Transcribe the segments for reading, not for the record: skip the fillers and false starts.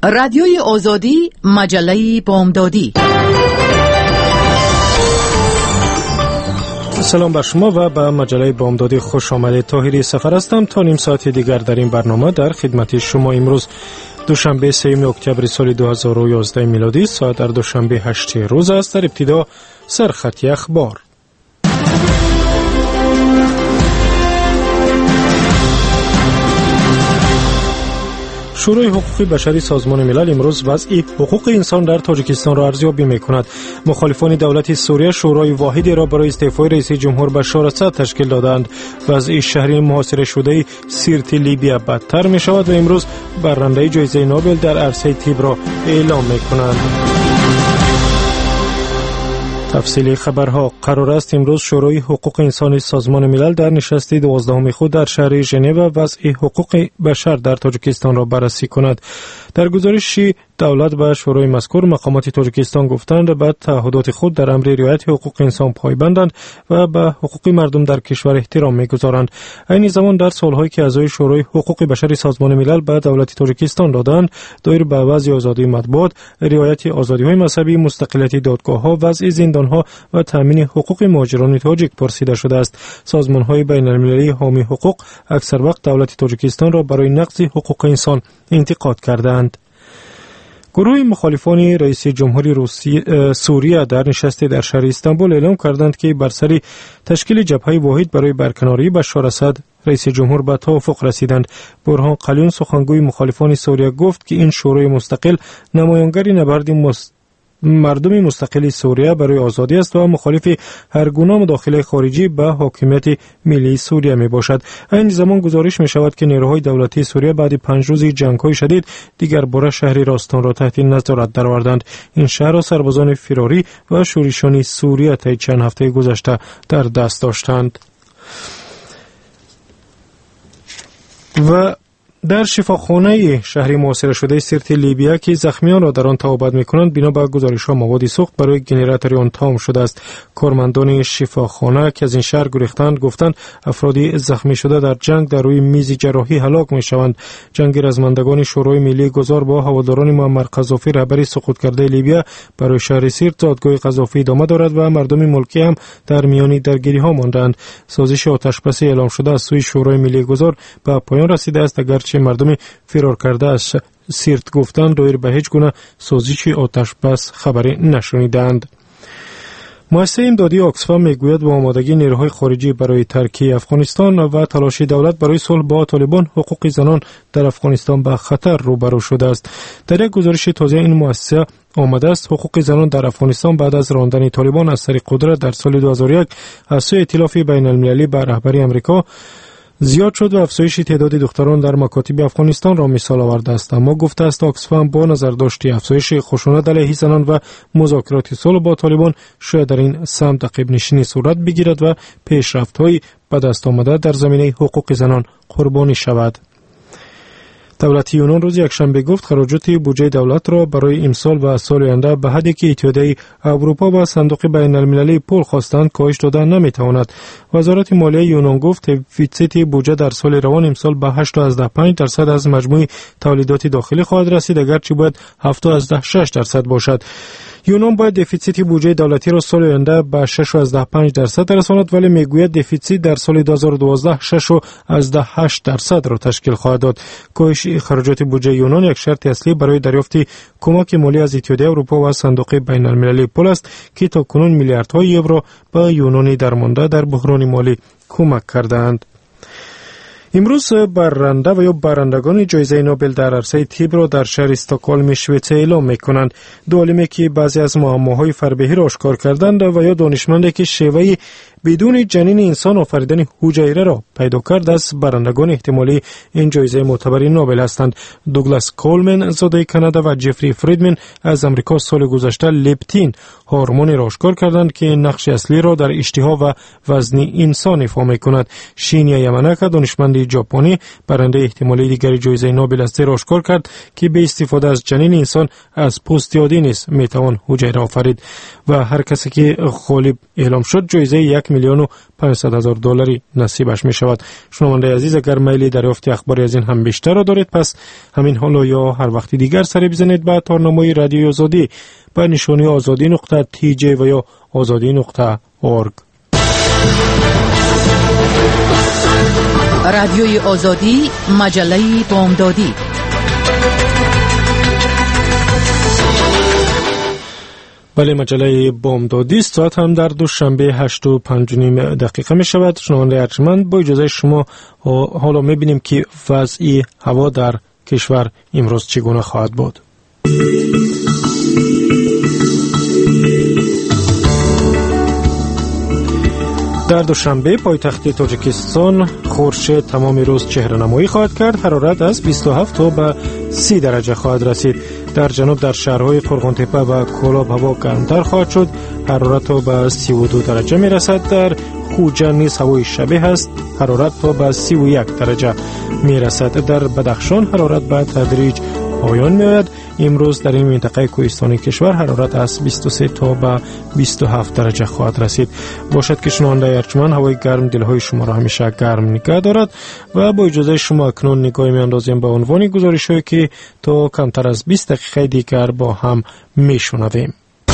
رادیوی آزادی، مجله بامدادی. سلام بر شما و به مجله بامدادی خوش آمدید. طاهری سفر هستم. تا نیم ساعت دیگر در این برنامه در خدمت شما. امروز دوشنبه 3 اکتبر سال 2011 میلادی، ساعت در دوشنبه 8 روز است. در ابتدا سرخط اخبار. شورای حقوق بشری سازمان ملل امروز وضع حقوق انسان در تاجیکستان را ارزیابی می‌کند. مخالفان دولت سوریه شورای واحدی را برای استعفای رئیس جمهور بشار اسد تشکیل دادند. وضع شهری محاصره شده سیرت لیبیا بدتر می‌شود و امروز برنده جایزه نوبل در عرصه طب را اعلام می‌کنند. تفصیل خبرها. قرار است امروز شورای حقوق انسانی سازمان ملل در نشست 12 خود در شهر ژنو وضع حقوق بشر در تاجیکستان را بررسی کند. در گزارشی دولت به شورای مذکور مقامات تاجیکستان گفتند به تعهدات خود در امر رعایت حقوق انسان پایبندند و به حقوق مردم در کشور احترام می‌گذارند. این زمان در سال‌هایی که اعضای شورای حقوق بشر سازمان ملل به دولت تاجیکستان دادند، دایر به وضع آزادی مطبوعات، رعایت آزادی‌های مذهبی، مستقلیت دادگاه‌ها، وضع زندان‌ها و تامین حقوق مهاجران تاجیک پرسیده شده است. سازمان‌های بین‌المللی حامی حقوق اکثر وقت دولت تاجیکستان را برای نقض حقوق انسان انتقاد کردند. گروه مخالفان رئیس جمهوری سوریه در نشستی در شهر استانبول اعلام کردند که بر سر تشکیل جبهه واحد برای برکناری بشار اسد رئیس جمهور به توافق رسیدند. برهان قلیون سخنگوی مخالفان سوریه گفت که این شورای مستقل نمایانگر نبرد مردم مستقل سوریه برای آزادی است و مخالف هر گونه مداخله خارجی به حاکمیت ملی سوریه می باشد. این زمان گزارش می شود که نیروهای دولتی سوریه بعد 5 روز جنگ‌های شدید دیگر باره شهر راستان را تحت نظارت درآوردند. این شهر را سربازان فراری و شورشیان سوریه طی چند هفته گذشته در دست داشتند. و در شفاخانه شهری محاصره شده سیرت لیبیا که زخمیان را در آن تعقیب می‌کنند، بنا به گزارش‌ها مواد سوخت برای ژنراتور آن تمام شده است. کارمندان شفاخانه که از این شهر گریختند گفتند افرادی زخمی شده در جنگ در روی میز جراحی هلاک می‌شوند. جنگ رزمندگان شورای ملی گذار با هواداران معمر قذافی رهبر سقوط کرده لیبیا برای شهر سیرت دادگاه قذافی ادامه دارد و مردم ملکی هم در میان درگیری‌ها ماندند. سازش آتشبسی اعلام شده از سوی شورای ملی گذار به پایان رسیده است، اگرچه مردم فرار کرده از سیرت گفتند دایر به هیچ گونه سازش آتش بس خبری نشنیدند. مؤسسه امدادی آکسفام میگوید با آمادگی نیروهای خارجی برای ترکیه افغانستان و تلاش دولت برای صلح با طالبان، حقوق زنان در افغانستان به خطر روبرو شده است. در یک گزارش تازه این مؤسسه آمده است حقوق زنان در افغانستان بعد از راندن طالبان از سر قدرت در سال 2001 از سوی ائتلاف بین المللی به رهبری آمریکا زیاد شد و افزایش تعداد دختران در مکاتب افغانستان را مثال آورده است. اما گفته است آکسفام با نظرداشت افزایش خشونت علیه زنان و مذاکرات صلح با طالبان شاید در این سمت عقب نشینی صورت بگیرد و پیشرفت‌های به دست آمده در زمینه حقوق زنان قربانی شود. دولت یونان روز یکشنبه گفت خراجات بودجه دولت را برای امسال و سال آینده به حدی که اتحادیه اروپا و صندوق بین المللی پول خواستند کاهش دادن نمیتواند. وزارت مالیه یونان گفت دفیسیت بودجه در سال روان امسال به 8.5% از مجموع تولیدات داخلی خواهد رسید، اگرچه باید 7.6% باشد. یونان باید دفیسیت بودجه دولتی را سال آینده به 6.5% رساند، ولی میگوید دفیسیت در سال 2012 6.8% را تشکیل خواهد داد. کاهش خراجات بودجه یونان یک شرط اصلی برای دریافت کمک مالی از اتحادیه اروپا و صندوق بین المللی پول است که تاکنون میلیاردهای یورو به یونان درمانده در بحران مالی کمک کردند. امروز برنده و یا برندگان جایزه نوبل در عرصه طب را در شهر استکهلم سوئد اعلام می‌کنند. دو عالمی که بعضی از معماهای فربهی را آشکار کردند و یا دانشمندی که شیوه بدون جنین انسان آفریدن حجیره را پیدا کرد از برندگان احتمالی این جایزه معتبر نوبل هستند. دوگلاس کولمن زاده کانادا و جفری فریدمن از امریکا سال گذشته لپتین هورمونی را آشکار کردند که نقش اصلی را در اشتها و وزن انسان ایفا می‌کند. شینیا یاماناکا دانشمند ژاپنی برنده احتمالی دیگر جایزه نوبل است را آشکار کرد که به استفاده از جنین انسان از پوست یادی نیز میتوان حجیره آفرید و هر کسی که غالب اعلام شد جایزه 1 $1,500,000 نصیبش می شود. شنونده عزیز، اگر میل دریافت اخباری از این هم بیشتر را دارید، پس همین حالا یا هر وقت دیگر سری بزنید به تارنمای رادیوی آزادی با نشانی azadi.tj و یا azadi.org. رادیوی آزادی، مجله بامدادی. بله، مجله بامدادی است. ساعت هم در دوشنبه 8:05 می شود. شنونده ارجمند، با اجازه شما حالا می بینیم که وضع هوا در کشور امروز چگونه خواهد بود. در دوشنبه پایتخت تاجیکستان خورشید تمام روز چهره نمایی خواهد کرد. حرارت از 27 تا به 30 درجه خواهد رسید. در جنوب در شهرهای فرغانتپه و کولاب هوا گرمتر خواهد شد. حرارت تا به 32 درجه می رسد. در خوجند نیز هوای شبیه است. حرارت تا به 31 درجه می رسد. در بدخشان حرارت به تدریج پایان می آید. امروز در این منطقه کوهستانی کشور حرارت از 23 تا به 27 درجه خواهد رسید. باشد که شنونده ارجمند، هوای گرم دلهای شما را همیشه گرم نگه دارد و با اجازه شما اکنون نگاهی می اندازیم به عنوان گزارش‌هایی که تا کمتر از 20 دقیقه دیگر با هم می شنویم.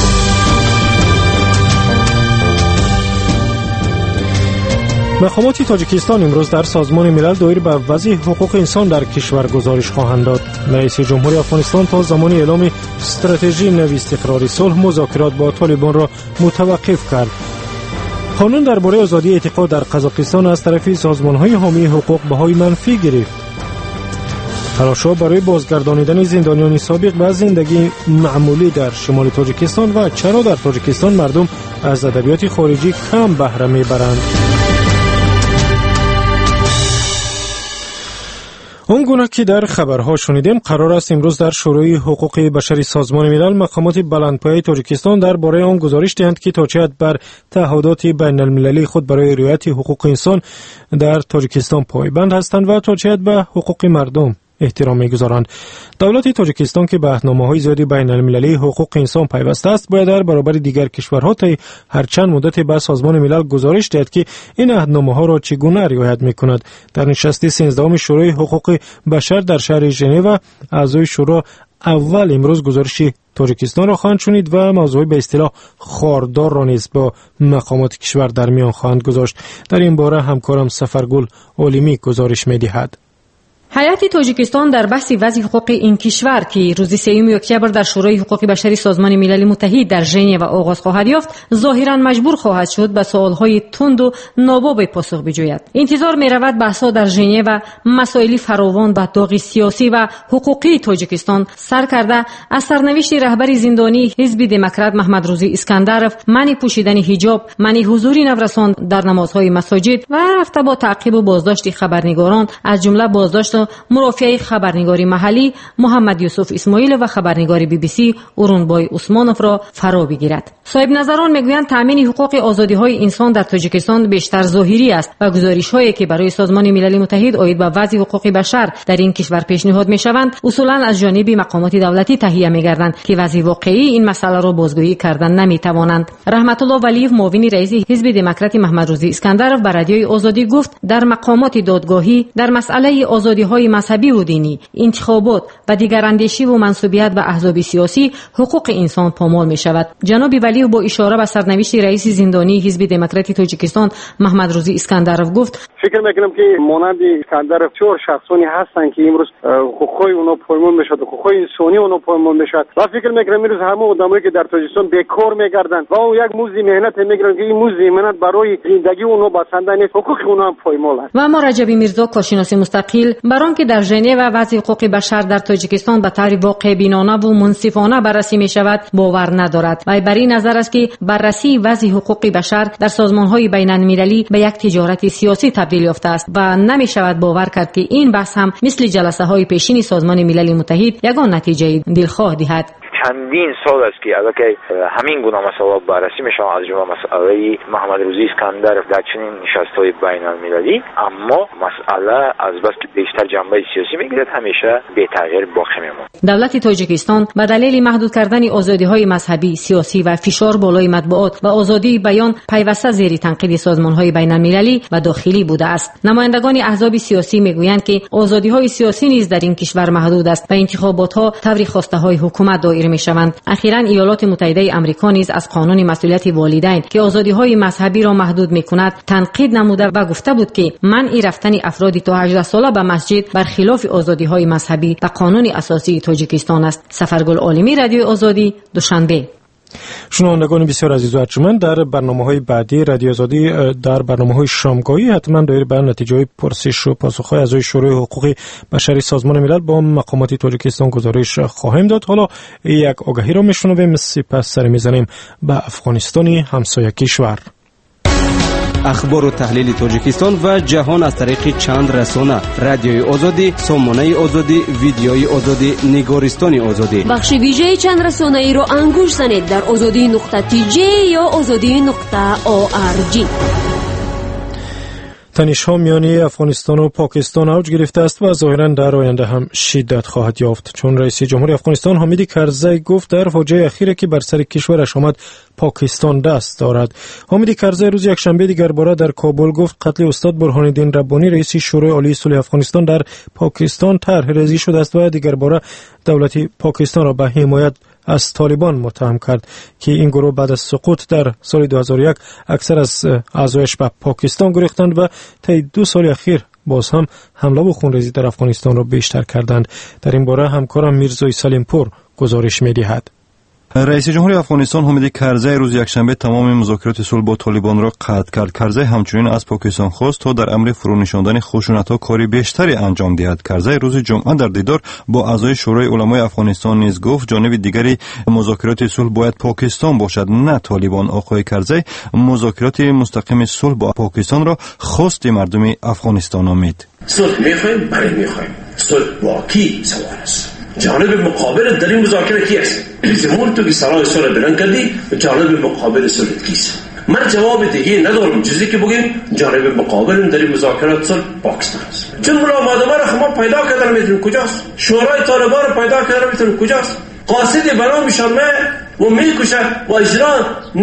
مقامات تاجیکستان امروز در سازمان ملل دایر به وضع حقوق انسان در کشور گزارش خواهند داد. رئیس جمهوری افغانستان تا زمان اعلام استراتژی نو استقراری صلح مذاکرات با طالبان را متوقف کرد. قانون درباره آزادی اعتقاد در قزاقستان از طرف سازمان‌های حامی حقوق بهای منفی گرفت. تلاش‌ها برای بازگردانیدن زندانیان سابق به زندگی معمولی در شمال تاجیکستان و چرا در تاجیکستان مردم از ادبیات خارجی کم بهره می‌برند. اونگونه که در خبرها شنیدیم، قرار است امروز در شورای حقوق بشری سازمان ملل مقامات بلندپایه تاجیکستان درباره آن گزارش دهند که تا چه حد بر تعهدات بین المللی خود برای رعایت حقوق انسان در تاجیکستان پایبند هستند و تا چه حد به حقوق مردم احترام می‌گذارند. دولت تاجیکستان که به عهدنامه‌های زیادی بین المللی حقوق انسان پیوسته است، باید در برابر دیگر کشورها تا هر چند مدت به سازمان ملل گزارش دهد که این عهدنامه‌ها را چگونه رعایت می‌کند. در نشست 13 شورای حقوق بشر در شهر ژنو، اعضای شورا اول امروز گزارش تاجیکستان را خواهند شنید و موضوع به اصطلاح خاردار را نیز با مقامات کشور در میان خواهند گذاشت. در این باره همکارم سفرگل عالمی گزارش می‌دهد. هیئت تاجیکستان در بحث وضع حقوق این کشور که روز 3 اکتبر در شورای حقوق بشری سازمان ملل متحد در ژنو آغاز خواهد یافت، ظاهراً مجبور خواهد شد به سوالهای تند و ناباب پاسخ بجوید. انتظار می‌رود بحث‌ها در ژنو مسائل فراوان به داغ سیاسی و حقوقی تاجیکستان سر کرده از سرنوشت رهبر زندانی حزب دموکرات محمد روزی اسکندرов، منع پوشیدن حجاب، منع حضور نورسان در نمازهای مساجد و رفته با تعقیب و بازداشت خبرنگاران، از جمله بازداشت مرافع خبرنگاری محلی محمد یوسف اسماعیل و خبرنگار BBC اورونبای عثمانوف را فرا بگیرد. صاحب نظران میگویند تامین حقوق آزادی‌های انسان در تاجیکستان بیشتر ظاهری است و گزارش‌هایی که برای سازمان ملل متحد عاید به وضع حقوق بشر در این کشور پیشنهاد می‌شوند، اصولاً از جانب مقامات دولتی تهیه می‌گردند که وضع واقعی این مسئله را بازگویی کردن نمی‌توانند. رحمت الله ولیف، معاون رئیس حزب دموکرات محمد روزی اسکندرov، به رادیوی آزادی گفت در مقامات دادگاهی در مسئله آزادی‌های مذهبی و دینی، انتخابات و دیگر اندیشی و منسوبیت به احزاب سیاسی حقوق انسان پامال می‌شود. جناب ولیف با اشاره به سرنوشت رئیس زندانی حزب دموکرات تاجیکستان محمد روزی اسکندرov گفت: فکر می‌کنم که مانند اسکندرov چهار شخصانی هستند که امروز حقوقای اونها پایمال می‌شد، حقوقای انسانی اونها پایمال می‌شد و فکر می‌کنم امروز همه آدمایی که در تاجیکستان بیکار می‌گردند و یک موزی مهنت می‌گیرند که این موزی مهنت برای زندگی اونها بسنده نیست، حقوق اونها هم پایمال است. و ما رجب میرزا کارشناس مستقل بران که در ژنو وضع حقوق بشر در تاجیکستان به طور واقع بینانه و منصفانه بررسی می‌شود باور ندارد و بر این نظر است که بررسی وضع حقوق بشر در سازمان‌های بین‌المللی به یک تجارت سیاسی تبدیل یافته است و نمی‌شود باور کرد که این بحث هم مثل جلسه‌های پیشین سازمان ملل متحد یگان نتیجه دلخواه دهد. چندین سال است که البته همین گونه مسائل بررسی میشن، از جمله مسئله محمد روزی اسکندر در چنین نشست‌های بین‌المللی، اما مسئله از بس که بیشتر جنبه سیاسی میگیرد همیشه بی تغییر باقی میمونه. دولت تاجیکستان به دلیل محدود کردن آزادی‌های مذهبی، سیاسی و فشار بالای مطبوعات و آزادی بیان پیوسته زیر تنقید سازمان‌های بین‌المللی و داخلی بوده است. نمایندگان احزاب سیاسی میگویند که آزادی‌های سیاسی نیز در این کشور محدود است و انتخابات‌ها طبق خواسته‌های حکومت دایر می‌شوند. اخیراً ایالات متحده آمریکا نیز از قانون مسئولیت والدین که آزادی‌های مذهبی را محدود می‌کند تنقید نموده و گفته بود که منع رفتن افرادی تا 18 ساله به مسجد برخلاف آزادی‌های مذهبی و قانون اساسی تاجیکستان است. سفرگل عالمی، رادیو آزادی، دوشنبه. شنوندگان بسیار عزیز و ارجمند، در برنامه‌های بعدی رادیو آزادی در برنامه‌های شامگاهی حتما دایر به نتیجه پرسش و پاسخ‌های اعضای شورای حقوق بشری سازمان ملل با مقامات تاجیکستان گزارش خواهیم داد. حالا یک آگهی را میشنویم، سپس سر میزنیم به افغانستان همسایه کشور. اخبار و تحلیل تاجیکستان و جهان از طریق چند رسانه: رادیوی آزادی، سامانه آزادی، ویدیوی آزادی، نگارستان آزادی. بخش ویژه چند رسانه ای را انگوش زنید در azadi.tj یا azadi.org. تنش‌ها میان افغانستان و پاکستان اوج گرفته است و ظاهراً در آینده هم شدت خواهد یافت، چون رئیس جمهور افغانستان حامد کرزی گفت در فاجعه اخیری که بر سر کشورش آمد پاکستان دست دارد. حامد کرزی روز یکشنبه دیگر باره در کابل گفت قتل استاد برهان الدین ربانی رئیس شورای عالی صلح افغانستان در پاکستان طرح ریزی شده است و دیگر باره دولت پاکستان را به حمایت از طالبان متهم کرد که این گروه بعد از سقوط در سال 2001 اکثر از اعضایش به پاکستان گریختند و طی 2 سال اخیر باز هم حمله و خونریزی در افغانستان را بیشتر کردند. در این باره همکارم میرزای سلیمپور گزارش می‌دهد. رئیس جمهور افغانستان حامد کرزی روز یکشنبه تمام مذاکرات صلح با طالبان را قطع کرد. کرزی همچنین از پاکستان خواست تا در امر فرونشاندن خشونت‌ها کاری بیشتری انجام دهد. کرزی روز جمعه در دیدار با اعضای شورای علمای افغانستان نیز گفت جانب دیگری مذاکرات صلح باید پاکستان باشد نه طالبان. آقای کرزی مذاکرات مستقیم صلح با پاکستان را خواست مردم افغانستان نامید. صلح می‌خوایم، بله می‌خوایم. صلح با کی سوال است؟ جانب مقابل در این مذاکره کی است؟ زمون تو که سرای صلح بلند کردی، جانب مقابل صلح کیست؟ من جواب دیگه ندارم چیزی که بگیم جانب مقابل در این مذاکرات صلح پاکستان است. چون ملا مادمه را ما پیدا کردن میتونیم کجاست؟ شورای طالبان را پیدا کردن میتونیم کجاست؟ قاصد بنا میشرمه و میکشه و اجرا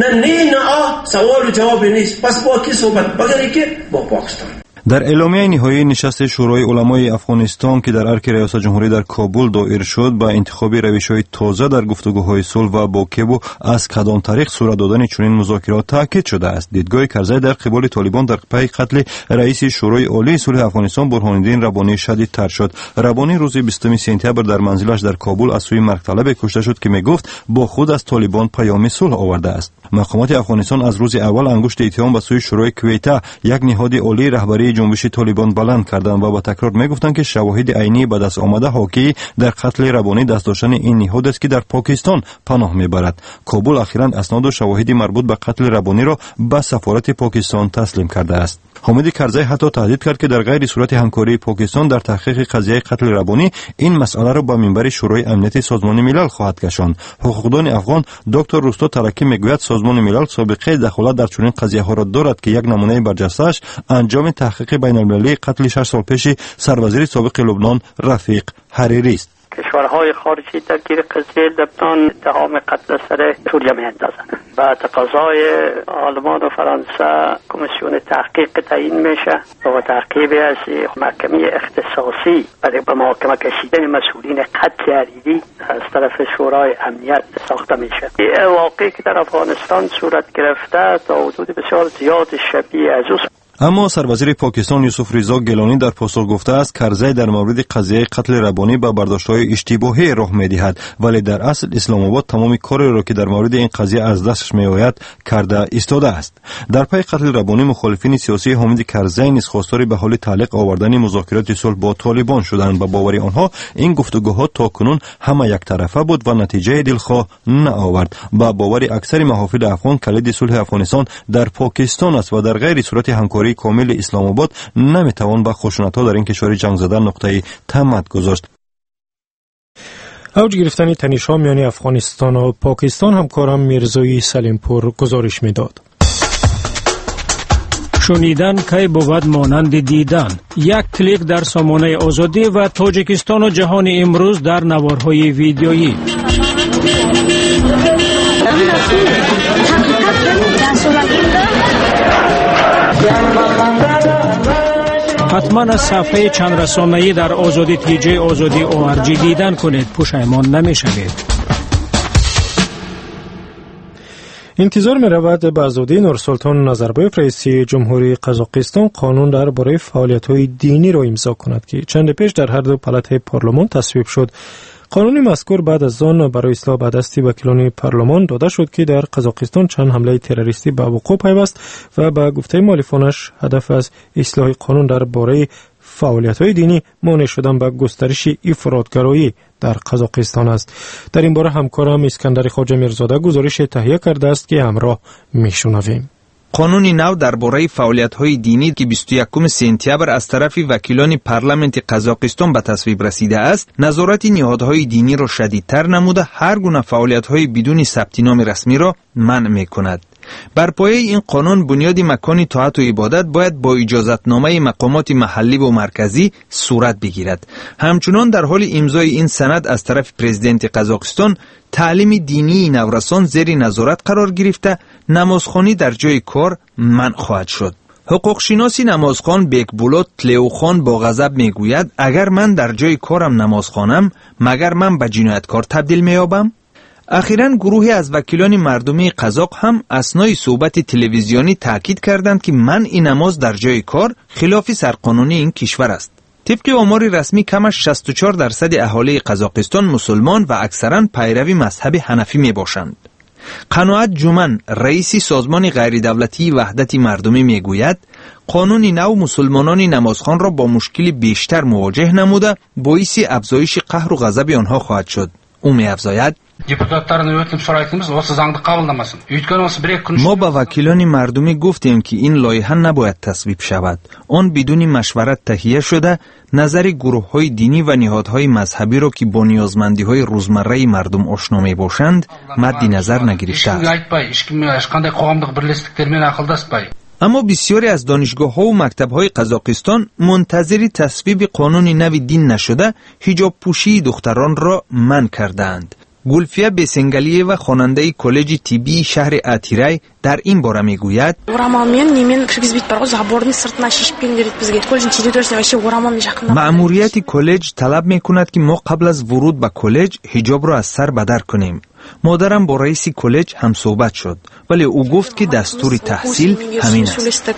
نه سوال و جواب نیست. پس با کی صحبت بگیری که با پاکستان. در اعلامیه نهایی نشست شورای علمای افغانستان که در ارک ریاست جمهوری در کابل دایر شد با انتخاب روش‌های تازه در گفتگوهای صلح و با کیبو از کدام طریق صورت دادن چنین مذاکرات تاکید شده است. دیدگاه کرزی در قبال طالبان در پی قتل رئیس شورای عالی صلح افغانستان برهان الدین ربانی شدیدتر شد. ربانی روز 20 سپتامبر در منزلش در کابل از سوی مرگطلب کشته شد که میگفت با خود از طالبان پیام صلح آورده است. مقامات افغانستان از روز اول انگشت اتهام به سوی شورای کویته، یک نهاد عالی رهبری جنبش طالبان بلند کردند و با تکرار میگفتند که شواهد عینی به دست آمده حاکی در قتل ربانی دست داشتن این نهاد است که در پاکستان پناه میبرد. کابل اخیراً اسناد و شواهد مربوط به قتل ربانی را به سفارت پاکستان تسلیم کرده است. حامد کرزی حتی تهدید کرد که در غیر صورت همکاری پاکستان در تحقیق قضیه قتل ربانی این مسئله را به منبر شورای امنیت سازمان ملل خواهد کشاند. حقوقدان افغان دکتر روستا ترکی میگوید سازمان ملل سابقه دخالت در چنین قضیه ها را دارد که یک نمونه برجسته‌اش انجام تحقیق بین‌المللی قتل 6 سال پیش سروزیر سابق لبنان رفیق حریری است. کشورهای خارجی در گیر قضیه لبنان اتهام قتل سر سوریه می‌اندازند. با تقاضای آلمان و فرانسه کمیسیون تحقیق تعیین میشه و تعقیب از محکمه اختصاصی برای به محاکمه کشیدن مسئولین قتل حریری از طرف شورای امنیت ساخته میشه. این واقعی که در افغانستان صورت گرفته تا حدود بسیار زیاد شبیه از اوست. اما سروزیر پاکستان یوسف رضا گیلانی در پاسخ گفته است کرزی در مورد قضیه قتل ربانی به برداشت‌های اشتباهی راه می‌دهد، ولی در اصل اسلام آباد تمام کاری را که در مورد این قضیه از دستش می‌آید کرده ایستاده است. در پی قتل ربانی مخالفین سیاسی حامد کرزی نیز خواستار به حال تعلیق آوردن مذاکرات صلح با طالبان شدند و باور آنها این گفتگوها تاکنون همه یک طرفه بود و نتیجه دلخواه نآورد. با باور اکثر محافل افغان کلید صلح افغانستان در پاکستان است و در غیر صورت همکاری کامل اسلام آباد نمیتوان با خشونت‌ها در این کشور جنگ زده نقطه تمت گذاشت. اوج گرفتن تنش‌ها میان افغانستان و پاکستان همکارم میرزایی سلیمپور گزارش میداد. شنیدن کی بود مانند دیدن. یک کلیک در سامانه آزادی و تاجیکستان و جهان امروز در نوارهای ویدیویی. حتما از صفحه چند رسانه‌ای در آزادی تیجی آزادی ORG دیدن کنید، پشیمان نمی‌شوید. انتظار می رود به آزادی نورسلطان نظربایف رئیس جمهوری قزاقستان قانون درباره فعالیت‌های دینی را امضا کند که چند پیش در هر دو پالات پارلمان تصویب شد. قانون مذکور بعد از آن برای اصلاح به دست وکیلان پارلمان داده شد که در قزاقستان چند حمله تروریستی به وقوع پیوست و به گفته مؤلفانش هدف از اصلاح قانون درباره فعالیت‌های دینی مانع شدن به گسترش افراط‌گرایی در قزاقستان است. در این باره همکارم اسکندر خواجه میرزاده گزارش تهیه کرده است که همراه میشنویم. قانون نو درباره فعالیت‌های دینی که 21 سپتامبر از طرف وکیلان پارلمانت قزاقستان به تصویب رسیده است، نظارت نهادهای دینی را شدیدتر نموده هر گونه فعالیت‌های بدون ثبت نام رسمی را منع می‌کند. بر پایه این قانون بنیاد مکان طاعت و عبادت باید با اجازتنامه مقامات محلی و مرکزی صورت بگیرد. همچنان در حال امضای این سند از طرف پرزیدنت قزاقستان تعلیم دینی نورسان زیر نظارت قرار گرفته نمازخوانی در جای کار منع خواهد شد. حقوق شناسی نمازخوان بیکبولات تلیوخان با غضب میگوید اگر من در جای کارم نماز خوانم مگر من به جنایتکار تبدیل میابم؟ اخیراً گروهی از وکیلان مردمی قزاق هم اثنای صحبت تلویزیونی تاکید کردند که منع نماز در جای کار خلاف سرقانونی این کشور است. طبق آمار رسمی کمش 64% اهالی قزاقستان مسلمان و اکثراً پیروی مذهب حنفی می باشند. قناعت جومن رئیس سازمان غیر دولتی وحدت مردمی می گوید قانون نو مسلمانان نمازخوان را با مشکل بیشتر مواجه نموده باعث افزایش قهر و غضب آنها خواهد شد. او می افزاید ما با وکیلان مردمی گفتیم که این لایحه نباید تصویب شود. آن بدون مشورت تهیه شده نظر گروه های دینی و نهادهای مذهبی را که با نیازمندی های روزمره مردم آشنا می باشند مد نظر نگرفته است. اما بسیاری از دانشگاه ها و مکتب های قزاقستان منتظر تصویب قانون نو دین نشده حجاب پوشی دختران را منع کردند. گلفیه بسنگلیه و خواننده کالج طبی شهر اتیرای در این باره میگوید مأموریت کالج طلب میکند که ما قبل از ورود به کالج حجاب را از سر به در کنیم. مادرم با رئیس کالج هم صحبت شد ولی او گفت که دستور تحصیل همین است.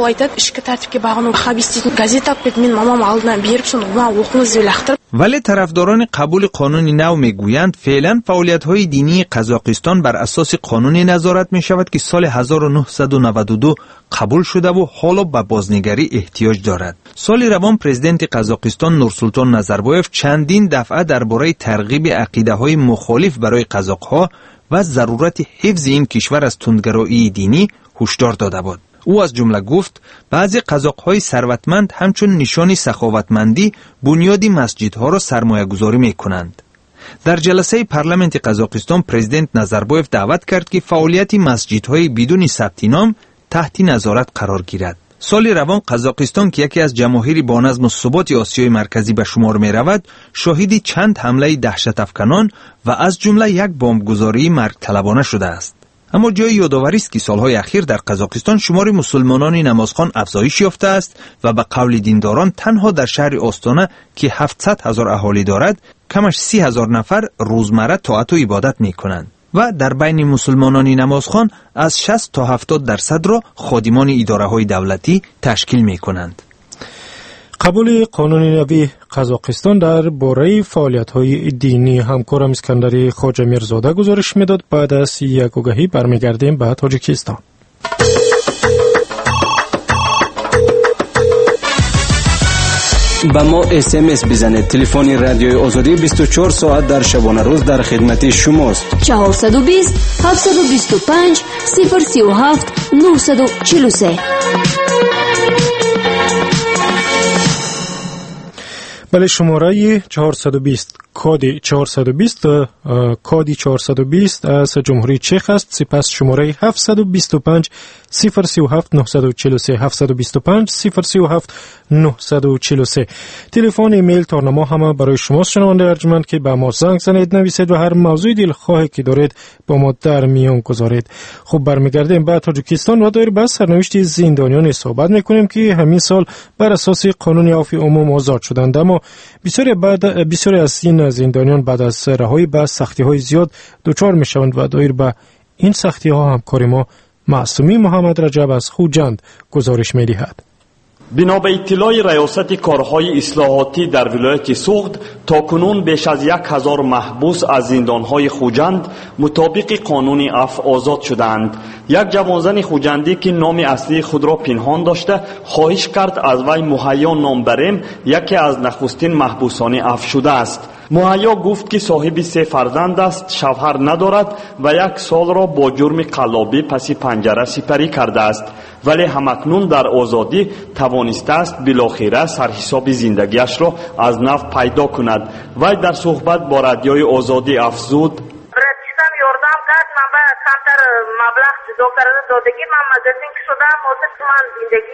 ولی طرفداران قبول قانون نو میگویند فعلا فعالیت‌های دینی قزاقستان بر اساس قانون نظارت می شود که سال 1992 قبول شده و حالا به بازنگری احتیاج دارد. سال روان پرزیدنت قزاقستان نورسلطان نظربایف چندین دفعه درباره ترغیب عقیده‌های مخالف برای قزاق‌ها و ضرورت حفظ این کشور از تندگرایی دینی هشدار داده بود. او از جمله گفت بعضی قزاق‌های ثروتمند همچون نشانی سخاوتمندی بنیاد مسجدها را سرمایه‌گذاری می‌کنند. در جلسه پارلمان قزاقستان پرزیدنت نظربایف دعوت کرد که فعالیت مسجدهای بدون ثبت نام تحت نظارت قرار گیرد. سال روان قزاقستان که یکی از جماهیر با نظم و ثبات آسیای مرکزی به شمار می رود شاهد چند حمله دهشت افکنان و از جمله یک بمبگذاری مرگ طلبانه شده است. اما جای یادآوری است که سالهای اخیر در قزاقستان شمار مسلمانان نمازخوان افزایش یافته است و به قول دینداران تنها در شهر آستانه که 700,000 اهالی دارد کمش 30,000 نفر روزمره طاعت و عبادت می کنند و در بین مسلمانان نمازخوان از 60 تا 70% را خادمان اداره های دولتی تشکیل می کنند. قبول قانون نوی قزاقستان در باره فعالیت‌های دینی همکارم اسکندر خواجه میرزاده گزارش میداد. بعد از یک آگهی برمیگردیم به تاجیکستان. با ما SMS بزنید. تلفن رادیوی آزادی 24 ساعت در شبانه روز در خدمت شماست. 420 725 037 943. بله، شماره 420 کادی 420 از جمهوری چک است. سپس شماره 725 037 943 725 037 943. تلفن ایمیل تارنما همه برای شماست شنونده ارجمند که به ما زنگ زنید، نویسید و هر موضوع دلخواهی که دارید با ما در میان گذارید. خب برمیگردیم به تاجیکستان و دایر به سرنوشت زندانیان صحبت میکنیم که همین سال بر اساس قانون عفو عموم آزاد شدند، اما بسیاری از این زندانیان بعد از رهایی به سختی های زیاد دچار میشوند و دایر به این سختی ها همکار ما معصومی محمد رجب از خوجند گزارش می‌دهد. بنا به اطلاع ریاست کارهای اصلاحاتی در ولایت سوغد، تاکنون بیش از 1000 محبوس از زندانهای خوجند مطابق قانون عفو آزاد شدند. یک جوانزن خوجندی که نام اصلی خود را پنهان داشته خواهش کرد از وی مهیا نام بریم، یکی از نخستین محبوسان عفو شده است. مهیا گفت که صاحب 3 فرزند است، شوهر ندارد و 1 سال را با جرم قلابی پس پنجره سپری کرده است، ولی همکنون در آزادی توانسته است بالاخره سرحساب زندگیش را از نو پیدا کند. وی در صحبت با رادیوی آزادی افزود: یاردم کرد، من به کمتر مبلغ دکتر دادگی من مدرسین که شدم من زندگی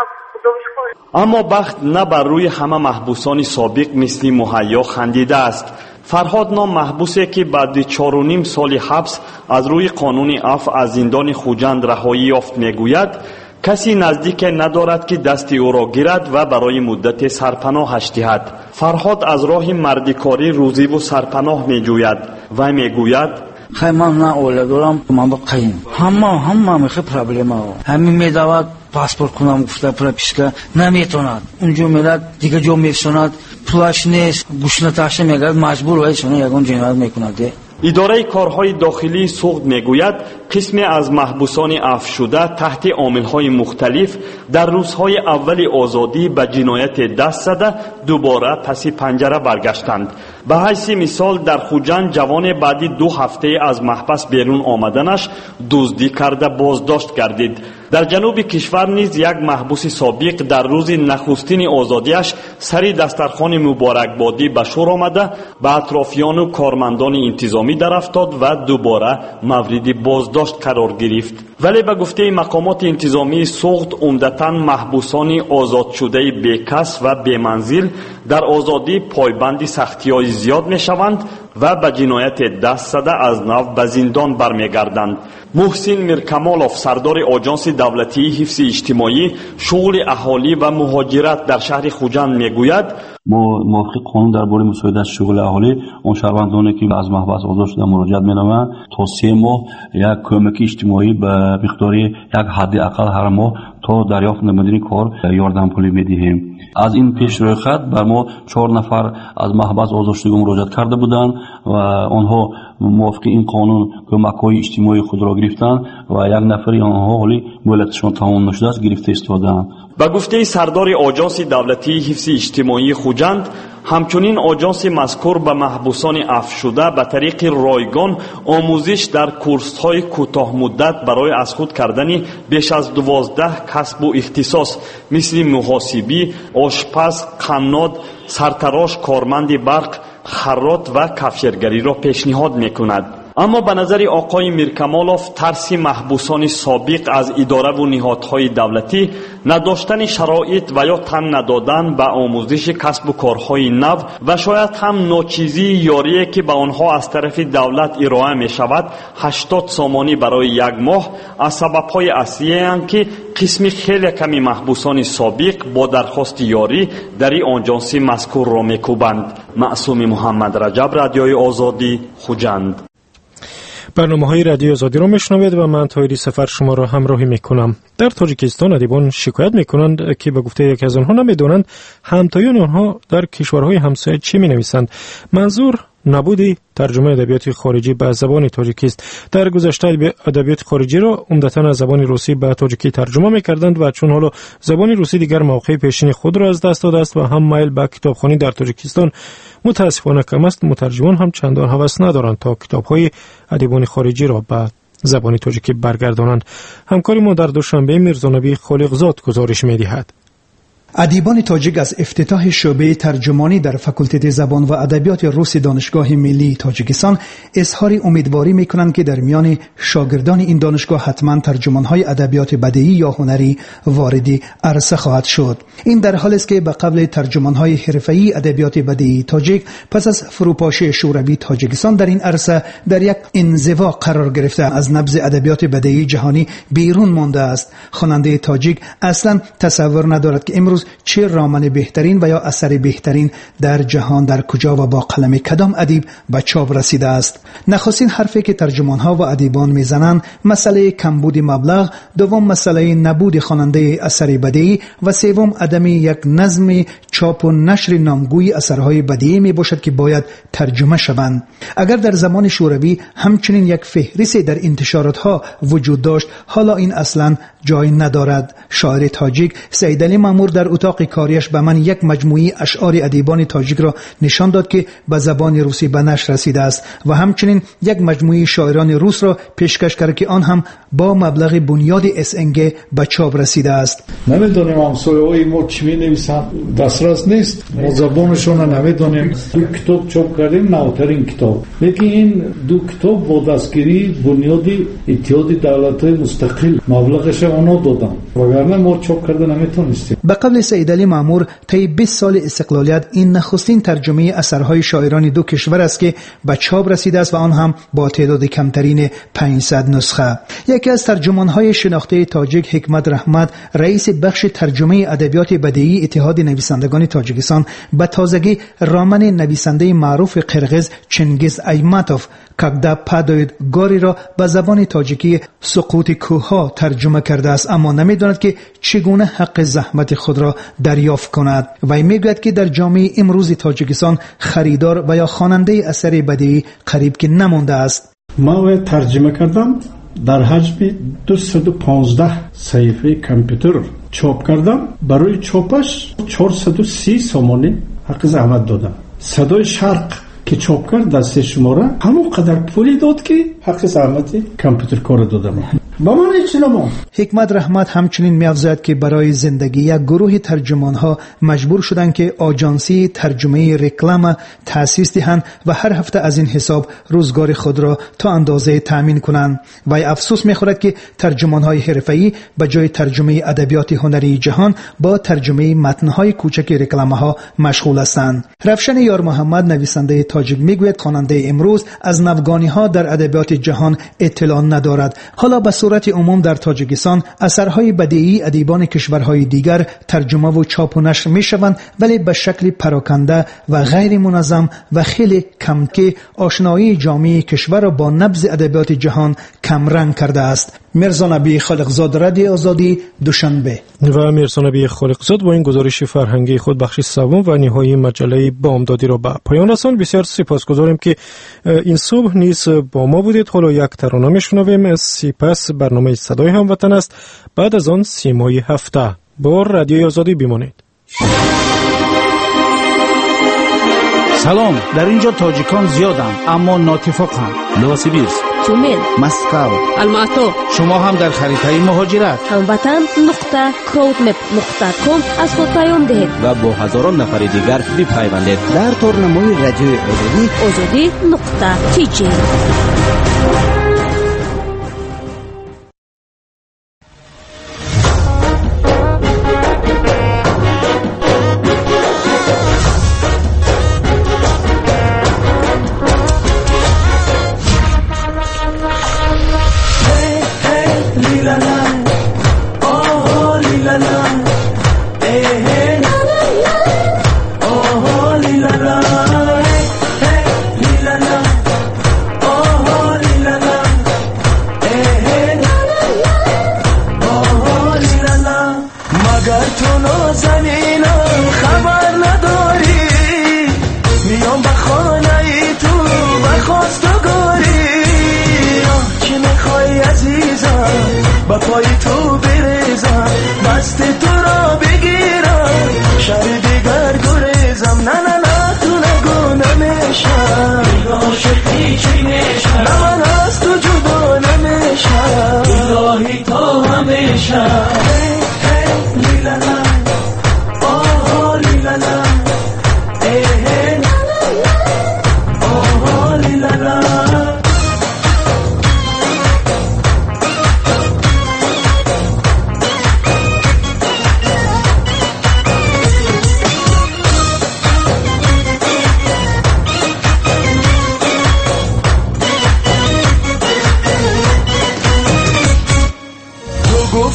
نه. اما بخت نه بر روی همه محبوسان سابق مثل مهیا خندیده است. فرهاد نام محبوسی که بعد 4.5 سال حبس از روی قانون عفو از زندان خوجند رهایی یافت میگوید کسی نزدیک ندارد که دست او را گیرد و برای مدت سرپناهش دهد. فرهاد از راه مردکاری روزی و سرپناه میجوید و میگوید: خیلی من نه اولاد دارم، من با قیم همه خیلی پرابلم ها همین میدود پاسپورت کنم گفته پرپیسکه نمیتوند، اونجا میرد دیگه جا میرسوند، پولش نیست، گوشنتش میگرد، مجبور وایشونه یگان جنایت میکند. اداره کارهای داخلی سوغد میگوید قسمی از محبوسان عفو شده تحت عاملهای مختلف در روزهای اول آزادی به جنایت دست زده دوباره پس پنجره برگشتند. به حیث مثال در خوجند جوان بعد 2 هفته از محبس بیرون آمدنش دزدی کرده بازداشت گردید. در جنوب کشور نیز یک محبوس سابق در روز نخستین آزادیش سری دسترخوان مبارکبادی به شور آمده به اطرافیان و کارمندان انتظامی در افتاد و دوباره مورد بازداشت قرار گرفت. ولی به گفته مقامات انتظامی سوغد عمدتاً محبوسان آزاد شده بیکس و بیمنزل در آزادی پایبند سختی‌های زیاد میشوند و به جنایت دست زده از نو به زندان برمیگردند. محسن میرکمالوف سردار آژانس دولتی حفظ اجتماعی شغل اهالی و مهاجرت در شهر خوجند میگوید: ما موافق قانون درباره مساعدت شغل اهالی اون شهروندانی که از محبس آزاد شده مراجعت می‌نمایند تا 3 ماه یک کمک اجتماعی به مقدار یک حداقل هر ماه تا دریافت نمودن کار یاردم پولی میدهیم. از این پیش روی خط بر ما 4 نفر از محبس آزاد شده مراجعت کرده بودند و آنها موافق این قانون کمک‌های اجتماعی خود را گرفتند و 1 نفری آنها حالی مهلتشان تمام نشده است گرفته ایستادند. به گفته سردار آژانس دولتی حفظ اجتماعی خوجند، همچنین آژانس مذکور به محبوسان عفو شده به طریق رایگان آموزش در کورس‌های کوتاه مدت برای از خود کردن بیش از 12 کسب و اختصاص مثل محاسبی، آشپز، قناد، سرتراش، کارمند برق، خراط و کفشرگری را پیشنهاد می‌کند. اما به نظر آقای میرکمالوف ترس محبوسان سابق از اداره و نهادهای دولتی نداشتن شرایط و یا تن ندادن به آموزش کسب و کارهای نو و شاید هم ناچیزی یاریه که به آنها از طرف دولت ارائه می شود 80 سامانی برای 1 ماه از سببهای اصلی اند که قسمی خیلی کمی محبوسان سابق با درخواست یاری در آژانس مذکور را میکوبند. معصوم محمد رجب، رادیوی آزادی، خوجند. برنامه‌های رادیو آزادی را میشنوید و من طاهری سفر شما را همراهی میکنم. در تاجیکستان ادیبان شکایت میکنند که به گفته یکی از آنها نمیدونند همتایان آنها در کشورهای همسایه چی مینویسند. منظور نبودی ترجمه ادبیات خارجی به زبان تاجیکی است. در گذشته ادبیات خارجی را عمدتاً از زبان روسی به تاجیکی ترجمه می‌کردند و چون حالا زبان روسی دیگر موقع پیشین خود را از دست داده است و هم مایل به کتابخوانی در تاجیکستان متاسفانه کم است، مترجمان هم چندان هوس ندارند تا کتاب‌های ادیبان خارجی را به زبان تاجیکی برگردانند. همکار ما در دوشنبه میرزانبی خالقزاد گزارش می‌دهد. ادیبان تاجیک از افتتاح شعبه ترجمانی در فاکولته زبان و ادبیات روس دانشگاه ملی تاجیکستان اظهار امیدواری می‌کنند که در میان شاگردان این دانشگاه حتما ترجمان‌های ادبیات بدیعی یا هنری وارد عرصه خواهد شد. این در حالی است که به قبل ترجمان‌های حرفه‌ای ادبیات بدیعی تاجیک پس از فروپاشی شوروی تاجیکستان در این عرصه در یک انزوا قرار گرفته از نبض ادبیات بدیعی جهانی بیرون مانده است. خواننده تاجیک اصلا تصور ندارد که امروز چه رمان بهترین و یا اثر بهترین در جهان در کجا و با قلم کدام ادیب به چاپ رسیده است. نخستین حرفی که ترجمان‌ها و ادیبان میزنند مسئله کمبود مبلغ، دوم مسئله نبود خواننده اثر بدیعی و سوم عدم یک نظم چاپ و نشر نامگوی اثرهای بدیعی می باشد که باید ترجمه شوند. اگر در زمان شوروی همچنین یک فهرست در انتشاراتها وجود داشت، حالا این اصلا جای ندارد. شاعر تاجیک سیدعلی مامور در اتاق کاریش به من یک مجموعه اشعار ادیبان تاجیک را نشان داد که به زبان روسی به نشر رسیده است و همچنین یک مجموعه شاعران روس را پیشکش کرد که آن هم با مبلغ بنیاد SNG به چاپ رسیده است. نمیدونیم همسایه‌های ما چی می‌نویسند، دسترس نیست، ما زبانشون نمیدونیم. دو کتاب چاپ کردیم، نوترین کتاب، لیکن این دو کتاب با دستگیری بنیاد اتحاد دولت‌های مستقل مبلغش اونا دادن، وگرنه ما چاپ کرده نمیتونستیم. به قبل سیدعلی مامور طی 20 سال استقلالیت این نخستین ترجمه اثرهای شاعران دو کشور است که به چاپ رسیده است و آن هم با تعداد کمترین 500 نسخه. یکی از ترجمان‌های شناخته تاجیک حکمت رحمت، رئیس بخش ترجمه ادبیات بدیعی اتحاد نویسندگان تاجیکستان، به تازگی رمان نویسنده معروف قرقیز چنگیز ایماتوف کاگدا پادوید گوری را به زبان تاجیکی سقوط کوه‌ها ترجمه کرده است، اما نمی‌داند که چگونه حق زحمت خود را دریافت کند. وی میگوید که در جامعه امروز تاجیکستان خریدار و یا خواننده اثر بدیعی قریب که نمانده است. ما ترجمه کردم، در حجم 215 صفحه کامپیوتر چاپ کردم. برای چاپش 430 سومانی حق زحمت دادم. صدای شرق که چاپ کرد دسته شماره همون قدر پولی داد که حق زحمت کامپیوتر کار دادم. با من هیچ نمون. حکمت رحمت همچنین می‌افزاید که برای زندگی یک گروه ترجمان‌ها مجبور شدند که آژانسی ترجمه رکلام تأسیس دهند و هر هفته از این حساب روزگار خود را تا اندازه تأمین کنند. و افسوس می‌خورد که ترجمان‌های حرفه‌ای به جای ترجمه ادبیات هنری جهان با ترجمه متن‌های کوچک رکلام‌ها مشغول هستند. رفشن یار محمد نویسنده تاجیک میگوید خواننده امروز از نوگانی‌ها در ادبیات جهان اطلاع ندارد. حالا به صورت عموم در تاجیکستان اثرهای بدیعی ادیبان کشورهای دیگر ترجمه و چاپ و نشر میشوند، ولی به شکل پراکنده و غیر منظم و خیلی کم که آشنایی جامعه کشور با نبض ادبیات جهان کم رنگ کرده است. میرزا نبی خالقزاد، رادیو آزادی، دوشنبه. و میرزا نبی خالقزاد با این گزارش فرهنگی خود بخش سوم و نهایی مجله بامدادی را به پایان رساند. بسیار سپاسگزاریم که این صبح نیز با ما بودید. حالا یک ترانه میشنویم، سپس برنامه صدای هموطن است، بعد از آن سیمای هفته. با رادیو آزادی بمانید. سلام، در اینجا تاجیکان زیادند اما ناتفاقند. نوسیبیرسک، تومن، مسکو، الماتو. شما هم در خریطه مهاجرت هموطن.crowdmap.com از خود پیام دهید و با هزاران نفر دیگر بپیوندید در تورنمای رادیوی آزادی.tj. Oh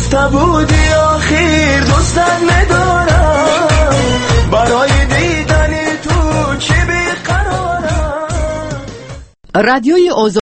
گفته بودی آخر دوستت ندارم برای دیدن تو چه بیقرارم. رادیوی